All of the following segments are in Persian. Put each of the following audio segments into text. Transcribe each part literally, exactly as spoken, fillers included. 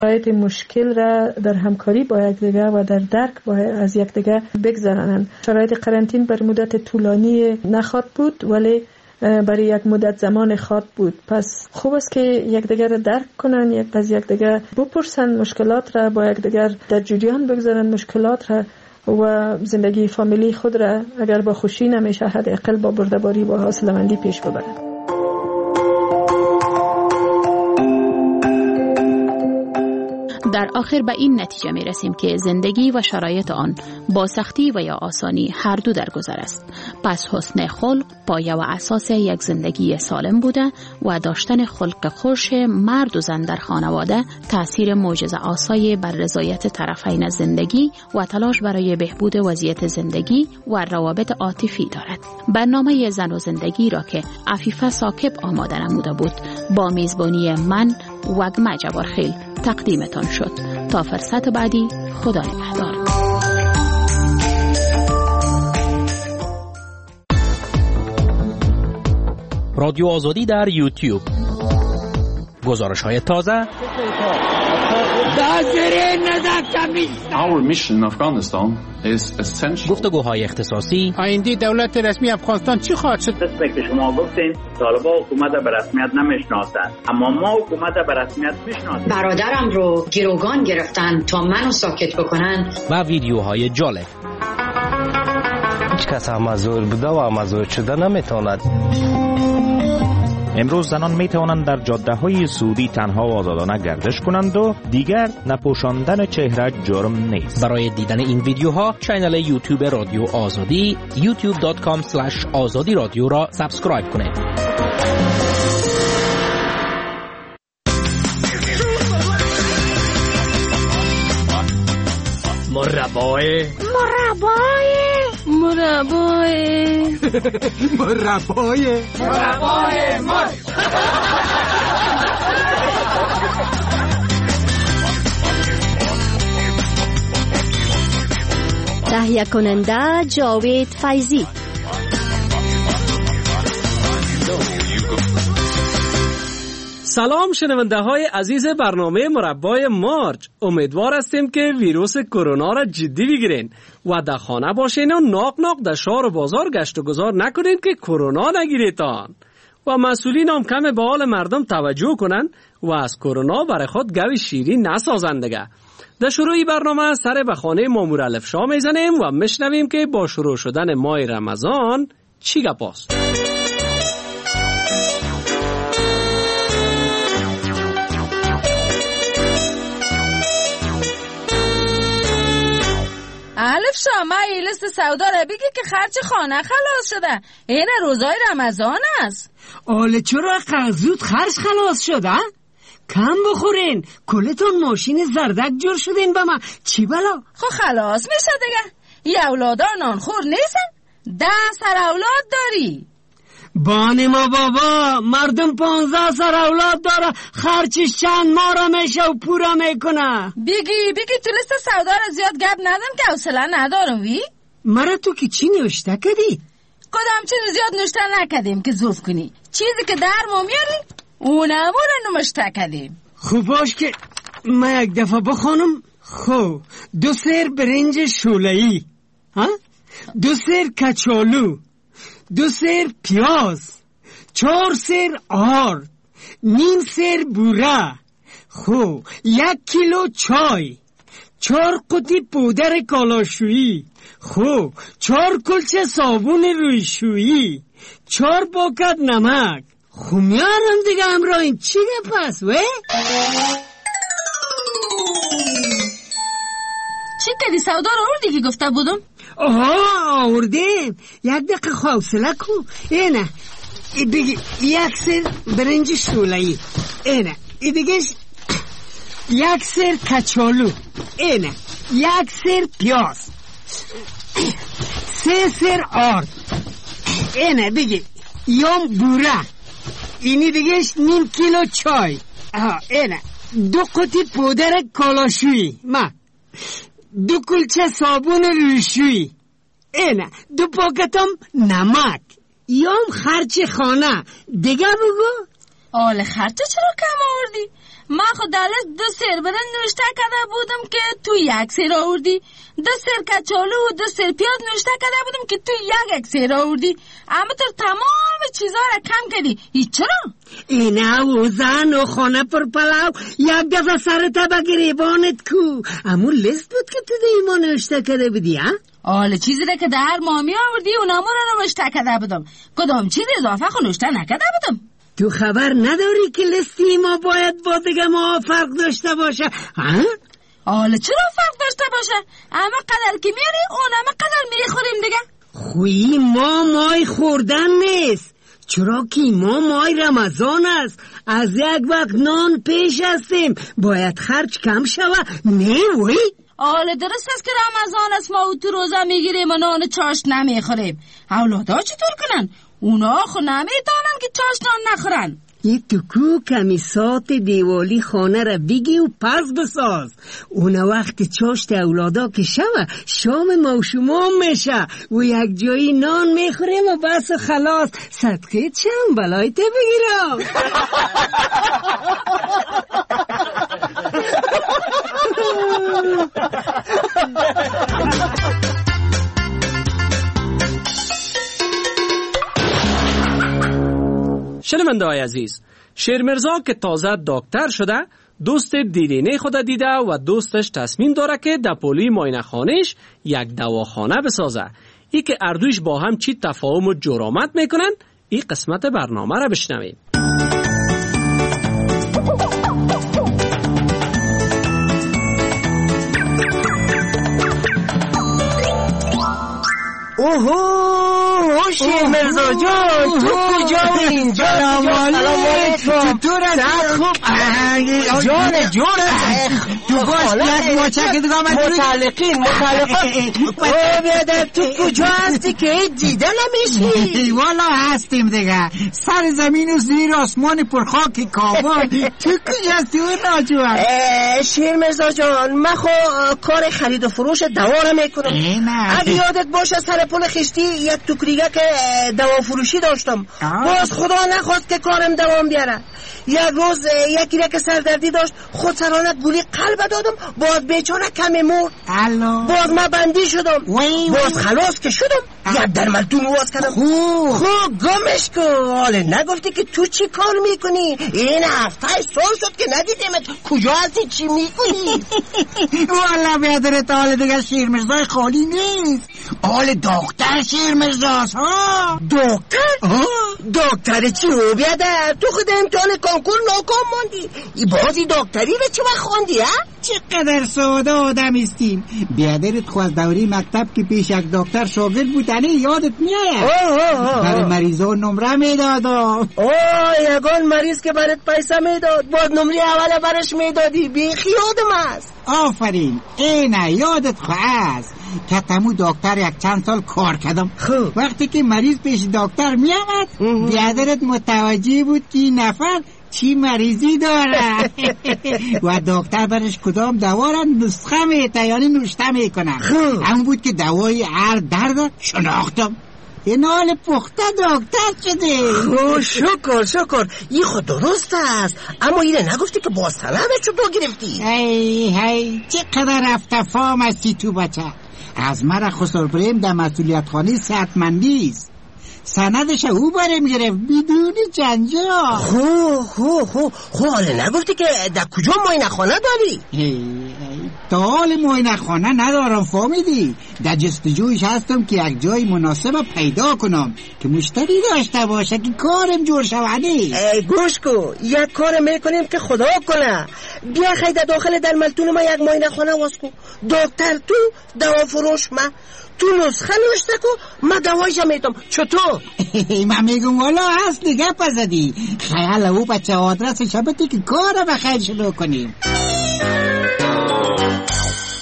شرایط مشکل را در همکاری با یکدیگر و در درک با از یکدیگر بگذرانند. شرایط قرنطینه بر مدت طولانی نخواهد بود ولی برای یک مدت زمان خواهد بود. پس خوب است که یکدیگر را درک کنند، یک از یکدیگر بپرسند، مشکلات را با یکدیگر در جریان بگذارند، مشکلات را و زندگی فامیلی خود را اگر با خوشی نمیشه حداقل با بردباری و حوصله‌مندی پیش ببرند. در آخر به این نتیجه می رسیم که زندگی و شرایط آن با سختی و یا آسانی هر دو در گذر است. پس حسن خلق پایه و اساس یک زندگی سالم بوده و داشتن خلق خوش مرد و زن در خانواده تأثیر معجزه آسای بر رضایت طرفین زندگی و تلاش برای بهبود وضعیت زندگی و روابط عاطفی دارد. برنامه زن و زندگی را که عفیفه ثاقب آماده نموده بود با میزبانی من وگمه جبارخیل تقدیمتان شد. تا فرصت بعدی، خدا نگهدار. رادیو آزادی در یوتیوب. گزارش های تازه. Our mission in Afghanistan is essential. گفتگوهای اختصاصی. آینده دولت رسمی افغانستان چی خواهد شد؟ مثل که شما گفتین طالبان حکومت به رسمیت نمیشناسند، اما ما حکومت به رسمیت میشناسیم. برادرم رو گروگان گرفتن تا منو ساکت بکنن. و ویدیوهای جالب. هیچ کس امازور بوده و امازور شده نمیتواند. امروز زنان می توانند در جاده های سعودی تنها و آزادانه گردش کنند و دیگر نپوشاندن چهره جرم نیست. برای دیدن این ویدیوها کانال یوتیوب رادیو آزادی یوتیوب دات کام اسلش آزادی رادیو را سابسکرایب کنید. مربای مربای مربای مربای مربای مر تهیه کننده جاوید فیضی. سلام شنونده های عزیز برنامه مربای مارج. امیدوار هستیم که ویروس کرونا را جدی بگیرین و در خانه باشین و ناق ناق در شهر و بازار گشت و گذار نکنین که کرونا نگیریتان و مسئولین هم کم به حال مردم توجه کنن و از کرونا برای خود گوی شیرین نسازند دیگه. در شروع برنامه سر به خانه مامور الفشا میزنیم و میشنویم که با شروع شدن ماه رمضان چی گپاست. الف شما این لیست سودا را بگی که خرج خانه خلاص شده. این روزای رمضان است. آله چرا قرضوت خرج خلاص شده؟ کم بخورین، کلتون ماشین زردک جور شدین با ما. چی بلا؟ خو خلاص میشه دیگه. ای اولادا نانخور نیستن؟ ده سر اولاد داری. بانی ما بابا، مردم پانزده سر اولاد داره، خرچش چند ماه را میشه و پورا میکنه. بگی بگی تو لیست سودا را زیاد گپ ندم که حوصله ندارم. وی مرا تو که چی نوشته کدی؟ کدام چیز زیاد نوشته نکدیم که زوف کنی. چیزی که در ما میاری اونمو را نوشته کدیم. خوب باش که من یک دفعه بخونم. خو دو سر برنج شوله‌ای، ها؟ دو سر کچالو، دو سر پیاز، چهار سر آرد، نیم سر بوره، خو یک کیلو چای، چهار قطی پودر کالاشویی، خو چهار کلچه صابون رویشویی، چهار پاکت نمک. خو میارم دیگه امرا این چی پس وی؟ چی کدی سودا رو آوردی که گفته بودم؟ آها آوردیم. یک دقیقه حوصله کو. اینه ای بگی یک سر برنج شوله‌ای، اینه ای بگیش یک سر کچالو، اینه یک سر پیاز، سه سر آرد، اینه بگی یوم بوره، اینی دیگهش نیم کیلو چای، آها اینه دو قطی پودر کالاشویی، ما دو کلچه صابون رویشویی، اینه دو پاکتم نمک. یوم خرچ خانه دیگه بگو. آل خرچه چرا کم آوردی؟ من خود در لیست دو سیر برنج نوشته کرده بودم که تو یک سیر آوردی، دو سیر کچالو و دو سیر پیاز نوشته کرده بودم که تو یک یک سیر آوردی، اما تو تمام چیزا را کم کردی. ای چرا؟ اینه و زن و خانه پر پلاو یک دفعه سرت به گریبانت کو. امون لیست بود که تو دیما نوشته کرده بودی ها؟ آله چیزی را که در مامی آوردی اونامو را نوشته کرده بودم، کدام چیز اضافه خو نوشته نکرده بودم. تو خبر نداری که لیستی ما باید با دیگه ما فرق داشته باشه ها؟ آله چرا فرق داشته باشه؟ اما قدر که میاری اونم قدر میخوریم دیگه. خویی ما مای خوردن نیست، چرا که ما مای رمضان است، از یک وقت نان پیش هستیم، باید خرج کم شوه. نه وی آله درست است که رمضان است ما تو روزه میگیریم و نان چاشت نمیخوریم. اولادا چطور کنن؟ اونا خو نمیتونن که چاشت نان نخورن. ای تو کو کمیسات دیوالی خانه را بگی و پس بساز. اونا وقت چاشت اولادا که شوه شام ما و شما میشه و یک جایی نان میخوریم و بس خلاص. صدقه چم بلایت بگیرم. شنونده‌های عزیز، شیرمرزا که تازه دکتر شده دوست دیرینه خود دیده و دوستش تصمیم داره که در پولی معاینه خانهش یک دواخانه بسازه. ای که اردویش با هم چی تفاهم و جرامت میکنن، این قسمت برنامه را بشنوید. اوهو شیرمرزا جان، تو کجا و اینجا؟ سلام علیکم. چطور هست؟ خوب جان جان تو باش بیاد موچه که دیگه آمد متعلقین متعلقین. او بیادر تو کجا هستی که دیده نمیشی؟ والا هستیم دیگه، سر زمین و زیر آسمان پرخاک کابل. تو کجا هستی و ناجوان؟ شیرمرزا جان من خو کار خرید و فروش دوا رو میکنم. اگه یادت باشه سر پل خشتی یک توکریگه که دوا فروشی داشتم، باز خدا نخواست که کارم دوام بیاره. یک روز یکی را که سردردی داشت خود سرانه گولی قلب دادم، باز بیچاره کمی مرد. باز من بندی شدم، باز خلاص که شدم یک درملتون واز کردم. خوب گمش کن. حالا نگفتی که تو چی کار میکنی؟ این هفته سال شد که ندیدمت. کجا هستی چی میکنی؟ والا بیادرت حال دیگه شیرمرزای خالی نیست، حال دکتر شیرمرزاست. ها دکتر؟ دکتر چی رو بیادر؟ تو خود امتحان کنکور ناکام ماندی، ای بازی دکتری به چه وقت خوندی ها؟ چقدر ساده آدم استیم. بیادرت خو از دوری مکتب که پیش یک دکتر شاگرد بودنی یادت میاد؟ برای مریضان نمره میدادم. اوه یگان مریض که برات پیسه میداد باز نمره اول برش میدادی. بیخی یادم است. آفرین اینه یادت خو است که تمو دکتر یک چند سال کار کردم. وقتی که مریض پیش دکتر میامد بیادرت متوجه بود که این نفر چی مریضی داره و دکتر برش کدام دوا را نسخه میته یعنی نوشته میکنم. همون بود که دوای هر درد شناختم. این حال پخته دکتر شده. خو شکر شکر این خود درست است، اما اینه نگفتی که باز سلامه چو دو گرفتی. هی هی چقدر رفته فام هستی تو بچه. از مرا خسر بریم در مسئولیت خانی صحتمندی است، سندش او برم گرفت بدون جنجا. خو خو خو خو حالا نگفتی که در کجا معاینه خانه داری؟ تا حال معاینه خانه ندارم فهمیدی، در جستجویش هستم که یک جای مناسب پیدا کنم که مشتری داشته باشه که کارم جور شوانی. گوش کو یک کار میکنیم که خدا کنه. بیا خیلی داخل در ملتون ما یک معاینه خانه واس کو، دکتر تو دوا فروش ما تو نسخه نوشته کو ما دوایش میتم. چطور؟ من میگم والا هست دیگه پزدی خیال او بچه آدرس شبتی که کار بخیر شروع کنیم.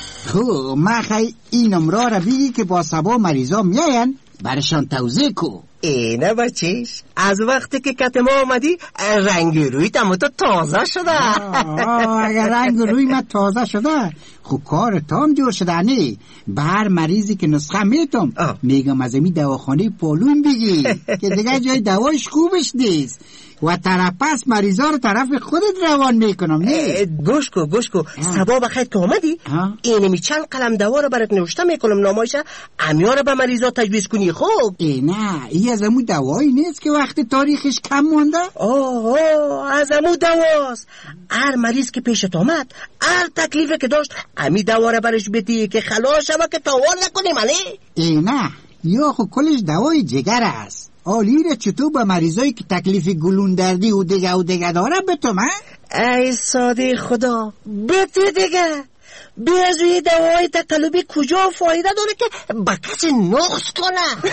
خب من خیلی این نمره را بگی که با سبا مریضا میاین برشان توضیح کو. اینه بچهش از وقتی که کت ما آمدی رنگ روی تمام تو تازه شده. اگر رنگ روی من تازه شده خب کار تام جور شده. نه به هر مریضی که نسخه میتم میگم از امی دواخانه پولون بگی که دیگه جای دوایش خوبش نیست و ترپس مریضا رو طرف خودت روان میکنم. نه گوش کو گوش کو سبا بخیر که آمدی اینمی چند قلم دوا رو برات نوشته میکنم نامایشه امیار رو به مریضا تجویز کنی. خب ای نه این از امو دوایی نیست که وقت تاریخش کم مونده. آه از امو دواست. هر مریض که پیشت آمد هر تکلیفه که داشت امی دوا رو برش بدی که خلاص شوه که تاوان نکنی. منی ای نه یا خو کلش دوای جگر است. آلیره چطور با مریضایی که تکلیف گلون دردی و دیگه و دیگه داره به تو من؟ ای ساده خدا بده دیگه بیازوی دوای تقلبی کجا فایده داره که با کسی نقص کنه؟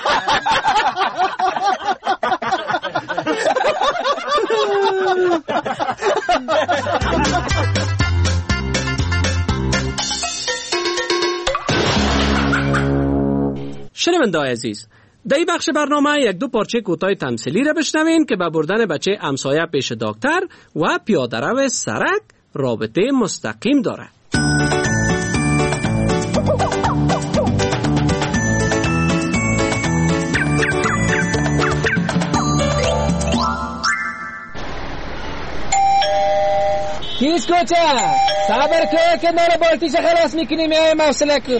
شنونده‌های عزیز، در این بخش برنامه یک دو پارچه کوتاه تمثیلی را بشنوین که به بردن بچه همسایه پیش دکتر و پیاده رو سرک رابطه مستقیم داره. کیس کوچه صبر که که نار بالتیش خلاص میکنیم یا موصله که.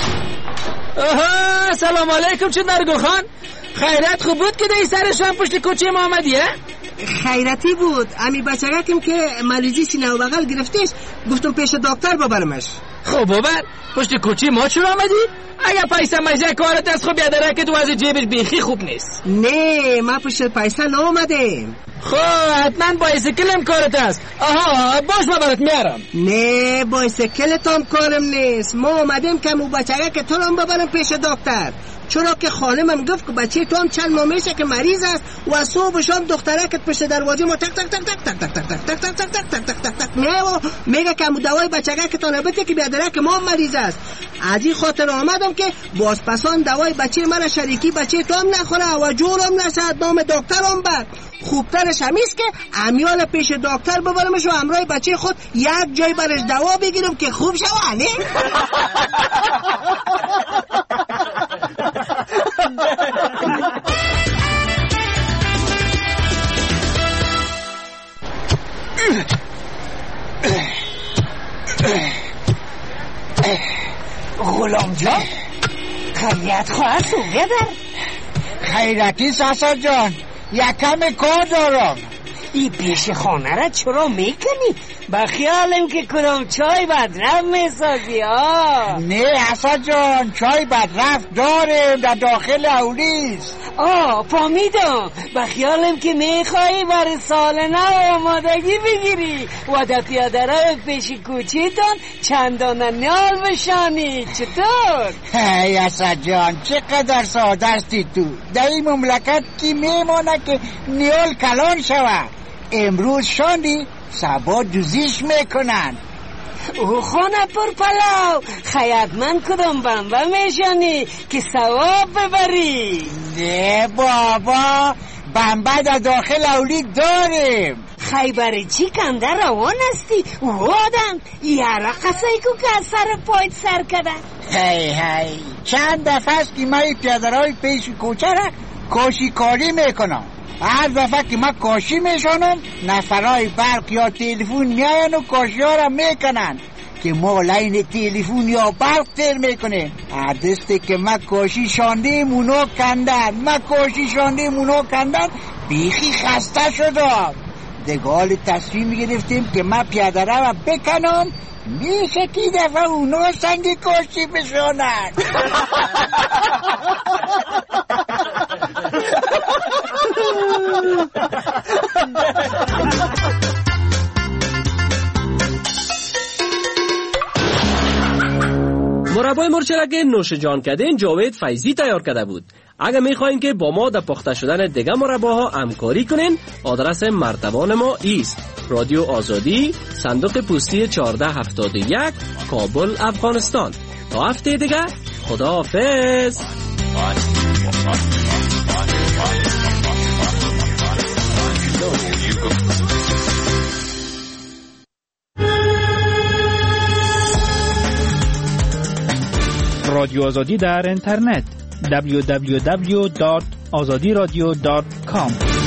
آها سلام علیکم. چه نرگو خان خیرت خوب بود که در سرش هم پشت کوچه ما آمدیه؟ خیرتی بود. امی بچگکم که مریضی سینه و بغل گرفتش گفتم پیش دکتر ببرمش. خب ببر پشت کوچه ما چرا آمدی؟ اگر پیسه مجزه کارت از خوب یادره که تو از جیبش بیخی خوب نیست. نه ما پشت پیسه نامدیم. خب حتما بایسکلم کارت است. آها باش ما برات میارم. نه بایسکلت هم کارم نیست. ما آمدیم که مو بچگه که تو رو هم ببرم پیش دکتر، چرا که خانمم گفت که بچه تو هم چند ماه میشه که مریض است و صبح شام دخترکت پشت دروازه ما تک تک تک تک تک تک تک تک تک تک تک تک تک تک نه و میگه که مو دوای بچگه که تو نبته که بیادره که ما مریض است. از این خاطر آمدم که بازپسان دوای بچه من شریکی بچه تو هم نخوره و جورم نشه نام دکتر هم بر. خوبترش همیست که امیال پیش دکتر ببرمش و همراه بچه خود یک جای برش دوا بگیرم که خوب شوه. نه غلام جان خیریت خواهد تو بدر. خیرتی ساسا جان یکم کار دارم. ای پیش خانه را چرا میکنی؟ با خیالم که کدام چای بدرفت میسازی ها. نه حسن جان چای بدرفت داریم در داخل اولیست. آه فهمیدم. با خیالم که میخوایی برای سال نو آمادگی بگیری و در پیاده رو پیش کوچیتان چندانه نیال بشانی. چطور؟ هی حسن جان چقدر ساده استی تو. در این مملکت کی میمانه که نیال کلان شود. امروز شاندی سبا جوزیش میکنن. او خانه پر پلاو خیاد من کدام بمبا میشانی که ثواب ببری. نه بابا بمبا در داخل اولی داریم. خیبری چی کنده روان استی؟ او آدم یارا قصایی که که از سر پایت سر کده. هی هی چند دفعه است که من پیادرهای پیش کوچه را کاشی کاری میکنم. هر دفعه که من کاشی میشانم نفرهای برق یا تلفون میاین و کاشی ها را میکنن که ما لین تلفون یا برق تیر میکنیم. عدسته که من کاشی شاندیم اونا کندن من کاشی شاندیم اونا کندن بیخی خسته شدم. دگال تصمیم گرفتیم که من پیاده را بکنم میشه که دفعه اونا سنگ کاشی بشانن. مربای مرچلک نوش جان کردین جاوید فیضی تیار کرده بود. اگر میخواین که با ما در پخته شدن دیگه مرباها همکاری کنین آدرس مرتبان ما ایست: رادیو آزادی، صندوق پستی چهارده هفتاد و یک، کابل، افغانستان. تا هفته دیگه خدا حافظ. رادیو آزادی در اینترنت دبلیو دبلیو دبلیو دات آزادی رادیو دات کام.